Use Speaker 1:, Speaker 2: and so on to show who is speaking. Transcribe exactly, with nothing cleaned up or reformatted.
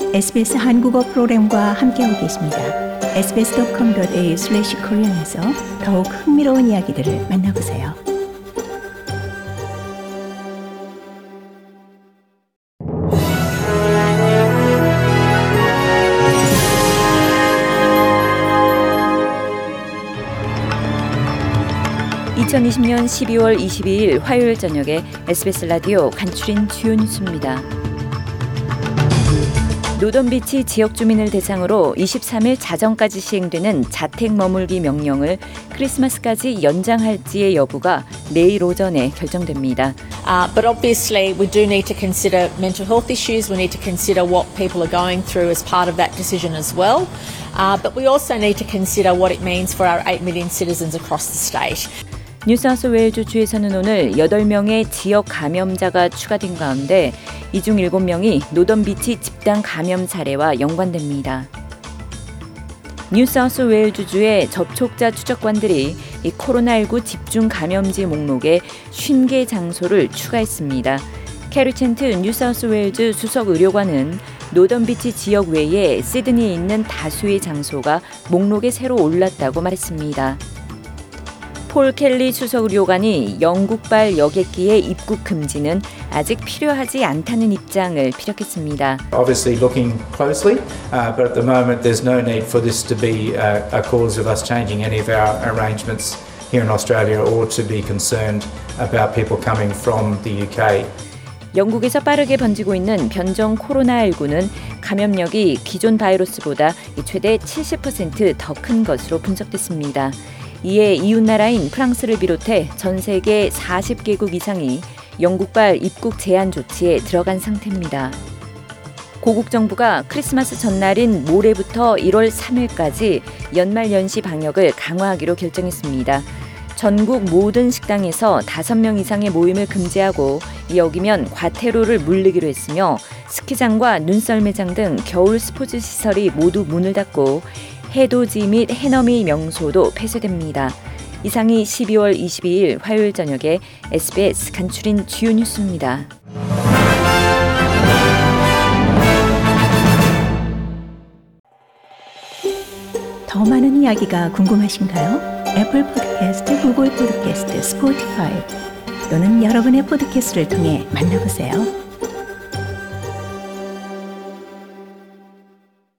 Speaker 1: 에스비에스 한국어 프로그램과 함께하고 계십니다. 에스비에스 닷컴 닷 에이유 슬래시 코리안에서 더욱 흥미로운 이야기들을 만나보세요.
Speaker 2: 이천이십년 십이월 이십이일 화요일 저녁에 에스비에스 라디오 간추린 주요 뉴스입니다. 노던비치 지역 주민을 대상으로 이십삼일 자정까지 시행되는 자택 머물기 명령을 크리스마스까지 연장할지의 여부가 내일 오전에 결정됩니다.
Speaker 3: Uh, but obviously we do need to consider mental health issues. We need to consider what people are going through as part of that decision as well. Uh, but we also need to consider what it means for our eight million citizens across the state.
Speaker 2: 뉴사우스웨일즈 주에서는 오늘 여덟 명의 지역 감염자가 추가된 가운데 이 중 일곱 명이 노던비치 집단 감염 사례와 연관됩니다. 뉴사우스웨일즈주의 접촉자 추적관들이 이 코로나십구 집중 감염지 목록에 오십 개 장소를 추가했습니다. 캐리 챈트 뉴사우스웨일즈 수석 의료관은 노던비치 지역 외에 시드니에 있는 다수의 장소가 목록에 새로 올랐다고 말했습니다. 폴 켈리 수석 의료관이 영국발 여객기의 입국 금지는 아직 필요하지 않다는 입장을 피력했습니다.
Speaker 4: Obviously looking closely, uh, but at the moment there's no need for this to be a, a cause of us changing any of our arrangements here in Australia or to be concerned about people coming from the 유케이.
Speaker 2: 영국에서 빠르게 번지고 있는 변종 코로나십구는 감염력이 기존 바이러스보다 최대 칠십 퍼센트 더 큰 것으로 분석됐습니다. 이에 이웃나라인 프랑스를 비롯해 전 세계 사십 개국 이상이 영국발 입국 제한 조치에 들어간 상태입니다. 고국 정부가 크리스마스 전날인 모레부터 일월 삼일까지 연말연시 방역을 강화하기로 결정했습니다. 전국 모든 식당에서 다섯 명 이상의 모임을 금지하고 어기면 과태료를 물리기로 했으며 스키장과 눈썰매장 등 겨울 스포츠 시설이 모두 문을 닫고 해돋이 및 해넘이 명소도 폐쇄됩니다. 이상이 십이월 이십이일 화요일 저녁에 에스비에스 간추린 주요 뉴스입니다.
Speaker 1: 더 많은 이야기가 궁금하신가요? 애플 팟캐스트, 구글 팟캐스트, 스포티파이 또는 여러분의 팟캐스트를 통해 만나보세요.